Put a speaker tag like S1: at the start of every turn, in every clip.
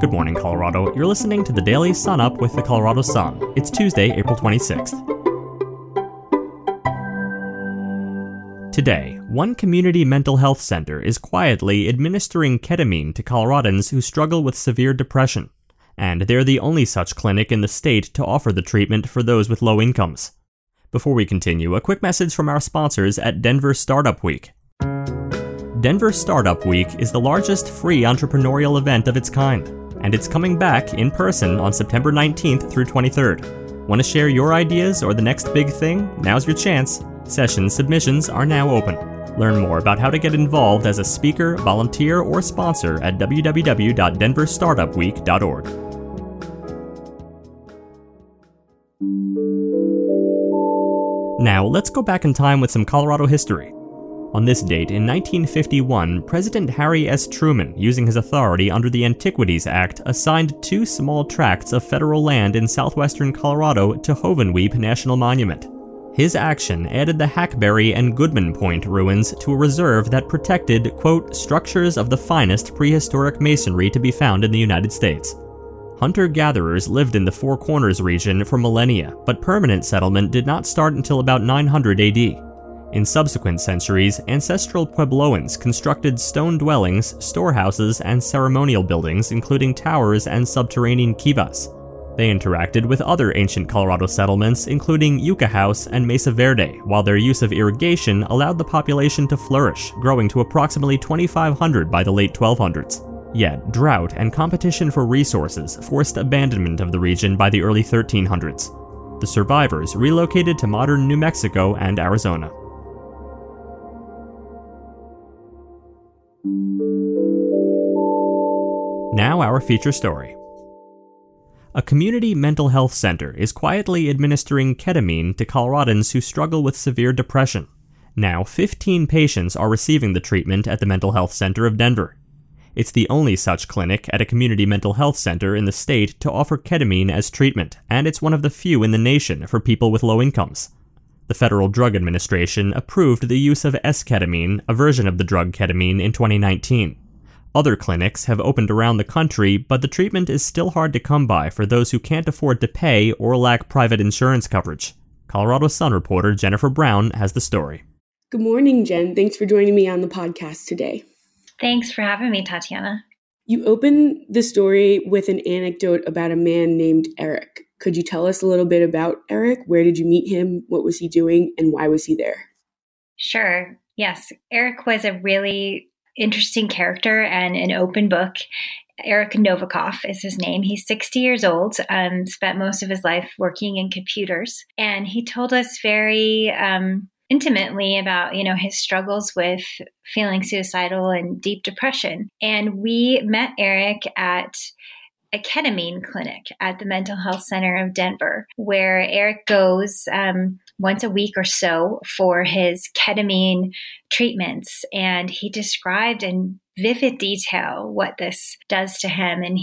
S1: Good morning, Colorado. You're listening to the Daily Sun Up with the Colorado Sun. It's Tuesday, April 26th. Today, one community mental health center is quietly administering ketamine to Coloradans who struggle with severe depression. And they're the only such clinic in the state to offer the treatment for those with low incomes. Before we continue, a quick message from our sponsors at Denver Startup Week. Denver Startup Week is the largest free entrepreneurial event of its kind, and it's coming back in person on September 19th through 23rd. Want to share your ideas or the next big thing? Now's your chance. Session submissions are now open. Learn more about how to get involved as a speaker, volunteer, or sponsor at www.denverstartupweek.org. Now, let's go back in time with some Colorado history. On this date, in 1951, President Harry S. Truman, using his authority under the Antiquities Act, assigned 2 small tracts of federal land in southwestern Colorado to Hovenweep National Monument. His action added the Hackberry and Goodman Point ruins to a reserve that protected, quote, structures of the finest prehistoric masonry to be found in the United States. Hunter-gatherers lived in the Four Corners region for millennia, but permanent settlement did not start until about 900 AD. In subsequent centuries, ancestral Puebloans constructed stone dwellings, storehouses, and ceremonial buildings, including towers and subterranean kivas. They interacted with other ancient Colorado settlements, including Yucca House and Mesa Verde, while their use of irrigation allowed the population to flourish, growing to approximately 2,500 by the late 1200s. Yet, drought and competition for resources forced abandonment of the region by the early 1300s. The survivors relocated to modern New Mexico and Arizona. Now our feature story. A community mental health center is quietly administering ketamine to Coloradans who struggle with severe depression. Now, 15 patients are receiving the treatment at the Mental Health Center of Denver. It's the only such clinic at a community mental health center in the state to offer ketamine as treatment, and it's one of the few in the nation for people with low incomes. The Federal Drug Administration approved the use of S-ketamine, a version of the drug ketamine, in 2019. Other clinics have opened around the country, but the treatment is still hard to come by for those who can't afford to pay or lack private insurance coverage. Colorado Sun reporter Jennifer Brown has the story.
S2: Good morning, Jen. Thanks for joining me on the podcast today.
S3: Thanks for having me, Tatiana.
S2: You open the story with an anecdote about a man named Eric. Could you tell us a little bit about Eric? Where did you meet him? What was he doing? And why was he there?
S3: Sure. Yes. Eric was a really interesting character and an open book. Eric Novikov is his name. He's 60 years old, spent most of his life working in computers. And he told us very intimately about, his struggles with feeling suicidal and deep depression. And we met Eric at a ketamine clinic at the Mental Health Center of Denver, where Eric goes once a week or so for his ketamine treatments. And he described in vivid detail what this does to him. And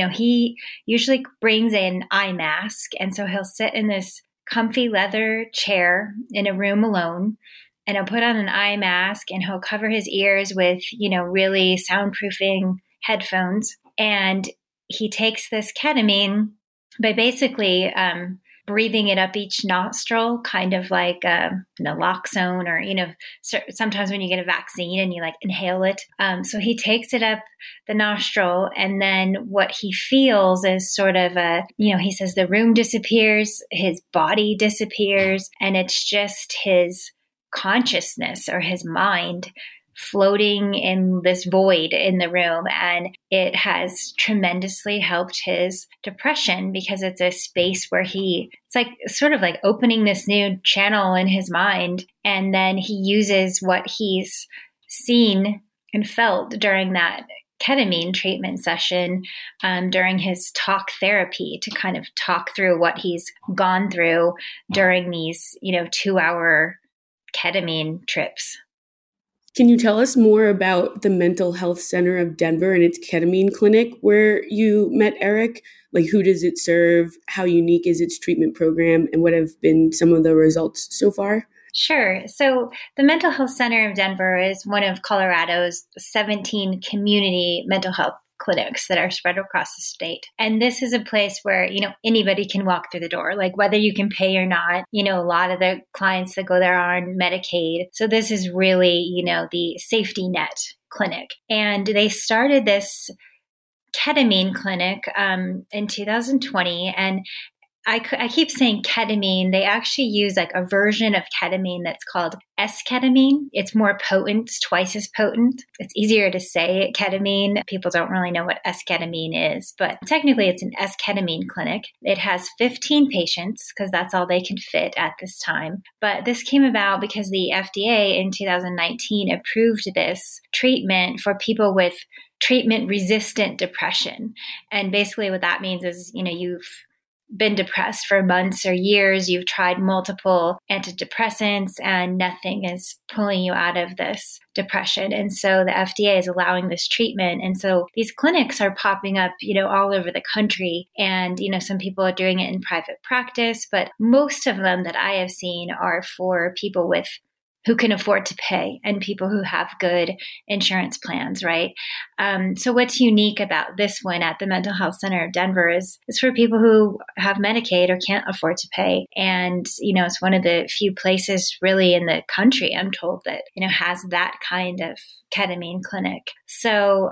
S3: he usually brings an eye mask. And so he'll sit in this comfy leather chair in a room alone, and he'll put on an eye mask and he'll cover his ears with, really soundproofing headphones. And he takes this ketamine by basically breathing it up each nostril, kind of like naloxone, or, sometimes when you get a vaccine and you inhale it. So he takes it up the nostril, and then what he feels is sort of he says the room disappears, his body disappears, and it's just his consciousness or his mind floating in this void in the room. And it has tremendously helped his depression, because it's a space where it's sort of like opening this new channel in his mind. And then he uses what he's seen and felt during that ketamine treatment session, during his talk therapy, to kind of talk through what he's gone through during these, 2-hour ketamine trips.
S2: Can you tell us more about the Mental Health Center of Denver and its ketamine clinic where you met Eric? Who does it serve? How unique is its treatment program? And what have been some of the results so far?
S3: Sure. So the Mental Health Center of Denver is one of Colorado's 17 community mental health clinics that are spread across the state. And this is a place where, anybody can walk through the door, like whether you can pay or not. A lot of the clients that go there are on Medicaid. So this is really, the safety net clinic. And they started this ketamine clinic in 2020. And I keep saying ketamine. They actually use like a version of ketamine that's called S-ketamine. It's more potent, it's twice as potent. It's easier to say ketamine. People don't really know what S-ketamine is, but technically it's an S-ketamine clinic. It has 15 patients because that's all they can fit at this time. But this came about because the FDA in 2019 approved this treatment for people with treatment-resistant depression. And basically what that means is, you've been depressed for months or years, you've tried multiple antidepressants and nothing is pulling you out of this depression. And so the FDA is allowing this treatment. And so these clinics are popping up, all over the country. And, some people are doing it in private practice, but most of them that I have seen are for people who can afford to pay and people who have good insurance plans, right? So what's unique about this one at the Mental Health Center of Denver is it's for people who have Medicaid or can't afford to pay. And, it's one of the few places really in the country, I'm told, that, has that kind of ketamine clinic. So,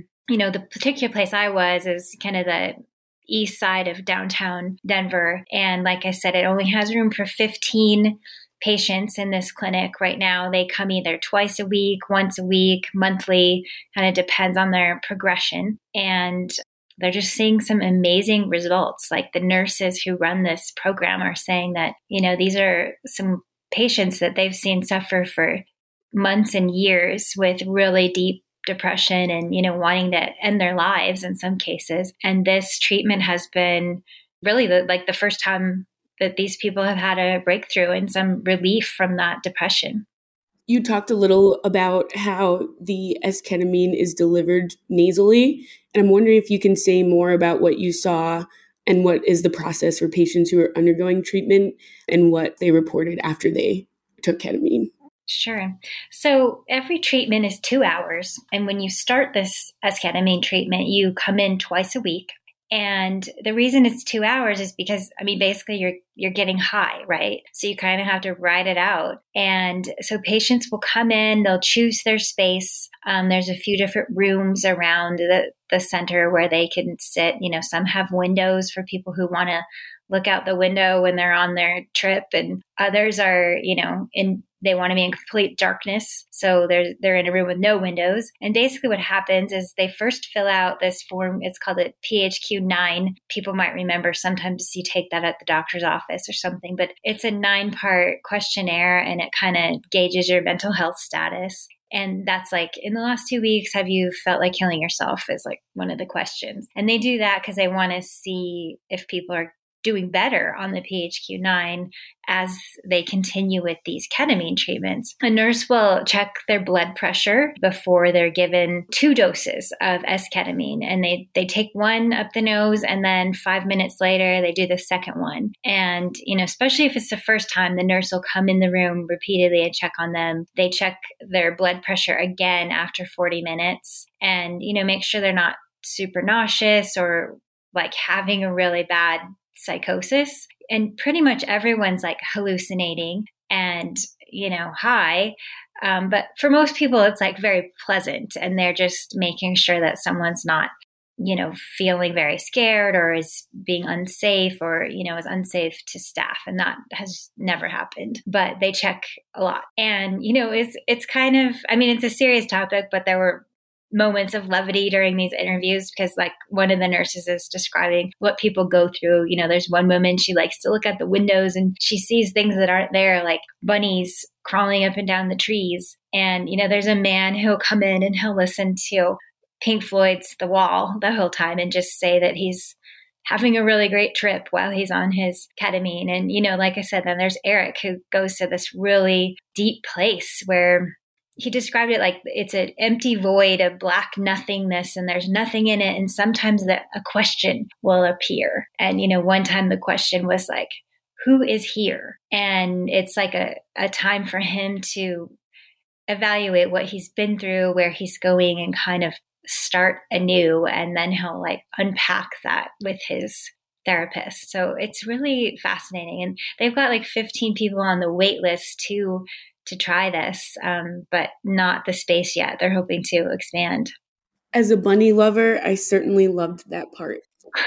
S3: the particular place I was is kind of the east side of downtown Denver. And like I said, it only has room for 15 patients in this clinic right now. They come either twice a week, once a week, monthly, kind of depends on their progression. And they're just seeing some amazing results. Like the nurses who run this program are saying that, these are some patients that they've seen suffer for months and years with really deep depression and, wanting to end their lives in some cases. And this treatment has been really the first time that these people have had a breakthrough and some relief from that depression.
S2: You talked a little about how the S-ketamine is delivered nasally, and I'm wondering if you can say more about what you saw and what is the process for patients who are undergoing treatment and what they reported after they took ketamine.
S3: Sure. So every treatment is 2 hours. And when you start this S-ketamine treatment, you come in twice a week. And the reason it's 2 hours is because, basically you're getting high, right? So you kind of have to ride it out. And so patients will come in, they'll choose their space. There's a few different rooms around the center where they can sit. Some have windows for people who want to look out the window when they're on their trip, and others are, they want to be in complete darkness. So they're in a room with no windows. And basically what happens is they first fill out this form. It's called a PHQ-9. People might remember sometimes you take that at the doctor's office or something, but it's a 9-part questionnaire and it kind of gauges your mental health status. And that's like, in the last 2 weeks, have you felt like killing yourself is like one of the questions. And they do that because they want to see if people are doing better on the PHQ-9 as they continue with these ketamine treatments. A nurse will check their blood pressure before they're given 2 doses of S-ketamine. And they take one up the nose and then 5 minutes later, they do the second one. And, especially if it's the first time, the nurse will come in the room repeatedly and check on them. They check their blood pressure again after 40 minutes and, make sure they're not super nauseous or like having a really bad psychosis. And pretty much everyone's like hallucinating and, high. But for most people, it's like very pleasant and they're just making sure that someone's not, feeling very scared or is being unsafe or, is unsafe to staff. And that has never happened, but they check a lot. And, it's kind of, it's a serious topic, but there were moments of levity during these interviews because like one of the nurses is describing what people go through. There's one woman, she likes to look at the windows and she sees things that aren't there, like bunnies crawling up and down the trees. And, there's a man who'll come in and he'll listen to Pink Floyd's The Wall the whole time and just say that he's having a really great trip while he's on his ketamine. And, like I said, then there's Eric who goes to this really deep place where he described it like it's an empty void of black nothingness and there's nothing in it. And sometimes a question will appear. And, one time the question was like, who is here? And it's like a time for him to evaluate what he's been through, where he's going, and kind of start anew, and then he'll like unpack that with his therapist. So it's really fascinating. And they've got like 15 people on the wait list to try this, but not the space yet. They're hoping to expand.
S2: As a bunny lover, I certainly loved that part.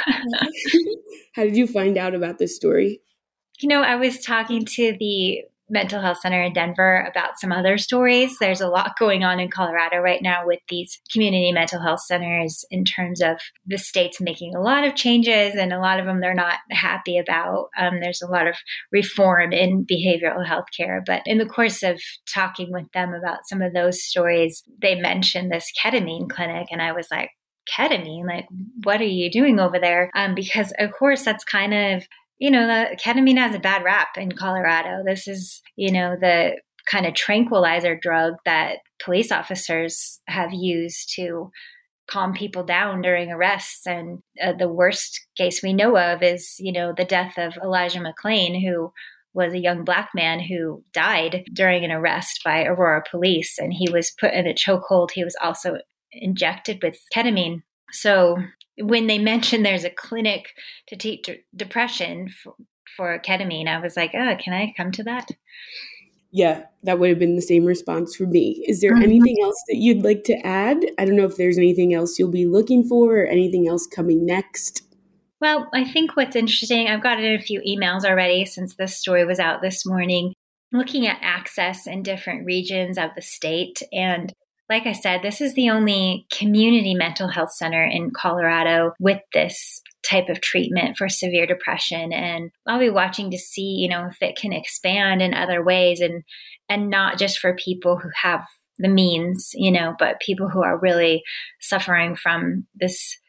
S2: How did you find out about this story?
S3: I was talking to the Mental Health Center in Denver about some other stories. There's a lot going on in Colorado right now with these community mental health centers in terms of the state's making a lot of changes, and a lot of them they're not happy about. There's a lot of reform in behavioral health care. But in the course of talking with them about some of those stories, they mentioned this ketamine clinic, and I was like, ketamine? Like, what are you doing over there? Because, of course, that's kind of the ketamine has a bad rap in Colorado. This is, the kind of tranquilizer drug that police officers have used to calm people down during arrests. And the worst case we know of is, the death of Elijah McClain, who was a young Black man who died during an arrest by Aurora police. And he was put in a chokehold. He was also injected with ketamine. So when they mentioned there's a clinic to treat depression for ketamine, I was like, oh, can I come to that?
S2: Yeah, that would have been the same response for me. Is there anything else that you'd like to add? I don't know if there's anything else you'll be looking for or anything else coming next.
S3: Well, I think what's interesting, I've gotten a few emails already since this story was out this morning, looking at access in different regions of the state. And like I said, this is the only community mental health center in Colorado with this type of treatment for severe depression. And I'll be watching to see, if it can expand in other ways and not just for people who have the means, but people who are really suffering from this,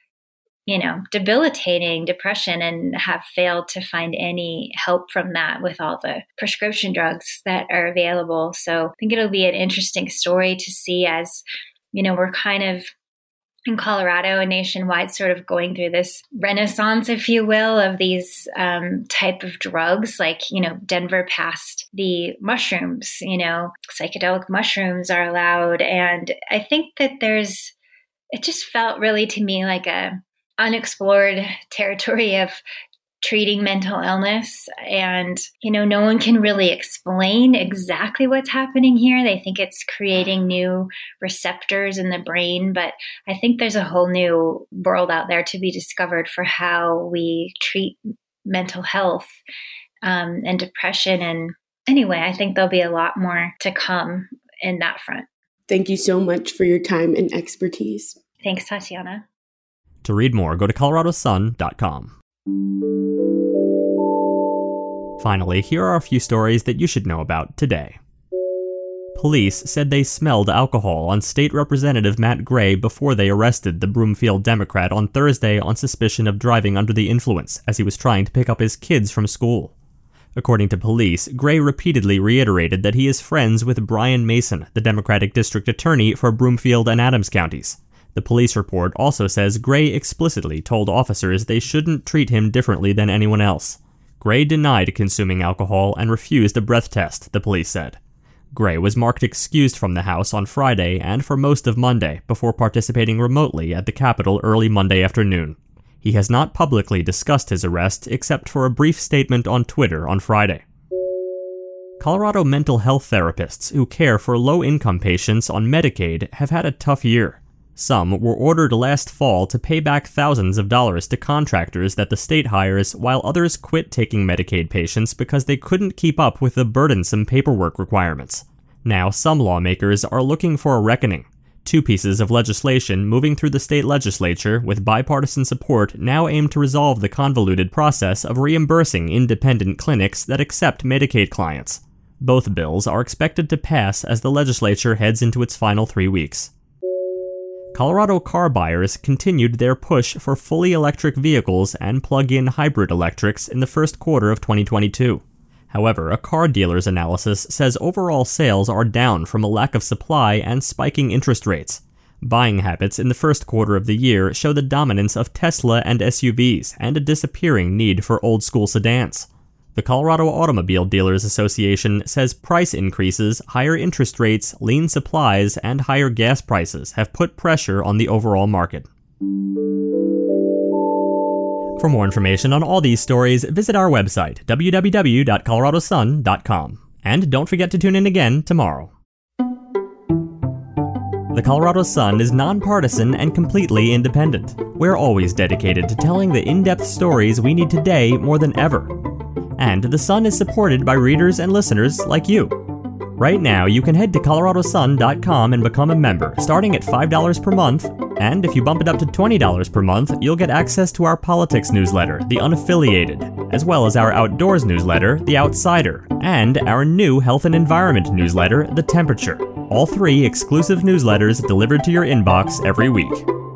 S3: debilitating depression and have failed to find any help from that with all the prescription drugs that are available. So I think it'll be an interesting story to see as, we're kind of in Colorado and nationwide sort of going through this renaissance, if you will, of these type of drugs. Like, Denver passed the mushrooms, psychedelic mushrooms are allowed. And I think that it just felt really to me like a unexplored territory of treating mental illness. And, no one can really explain exactly what's happening here. They think it's creating new receptors in the brain, but I think there's a whole new world out there to be discovered for how we treat mental health and depression. And anyway, I think there'll be a lot more to come in that front.
S2: Thank you so much for your time and expertise.
S3: Thanks, Tatiana.
S1: To read more, go to coloradosun.com. Finally, here are a few stories that you should know about today. Police said they smelled alcohol on State Representative Matt Gray before they arrested the Broomfield Democrat on Thursday on suspicion of driving under the influence as he was trying to pick up his kids from school. According to police, Gray repeatedly reiterated that he is friends with Brian Mason, the Democratic District Attorney for Broomfield and Adams counties. The police report also says Gray explicitly told officers they shouldn't treat him differently than anyone else. Gray denied consuming alcohol and refused a breath test, the police said. Gray was marked excused from the House on Friday and for most of Monday before participating remotely at the Capitol early Monday afternoon. He has not publicly discussed his arrest except for a brief statement on Twitter on Friday. Colorado mental health therapists who care for low-income patients on Medicaid have had a tough year. Some were ordered last fall to pay back thousands of dollars to contractors that the state hires, while others quit taking Medicaid patients because they couldn't keep up with the burdensome paperwork requirements. Now, some lawmakers are looking for a reckoning. Two pieces of legislation moving through the state legislature with bipartisan support now aim to resolve the convoluted process of reimbursing independent clinics that accept Medicaid clients. Both bills are expected to pass as the legislature heads into its final 3 weeks. Colorado car buyers continued their push for fully electric vehicles and plug-in hybrid electrics in the first quarter of 2022. However, a car dealer's analysis says overall sales are down from a lack of supply and spiking interest rates. Buying habits in the first quarter of the year show the dominance of Tesla and SUVs and a disappearing need for old-school sedans. The Colorado Automobile Dealers Association says price increases, higher interest rates, lean supplies, and higher gas prices have put pressure on the overall market. For more information on all these stories, visit our website, www.coloradosun.com. And don't forget to tune in again tomorrow. The Colorado Sun is nonpartisan and completely independent. We're always dedicated to telling the in-depth stories we need today more than ever. And the Sun is supported by readers and listeners like you. Right now, you can head to coloradosun.com and become a member, starting at $5 per month. And if you bump it up to $20 per month, you'll get access to our politics newsletter, The Unaffiliated, as well as our outdoors newsletter, The Outsider, and our new health and environment newsletter, The Temperature. All 3 exclusive newsletters delivered to your inbox every week.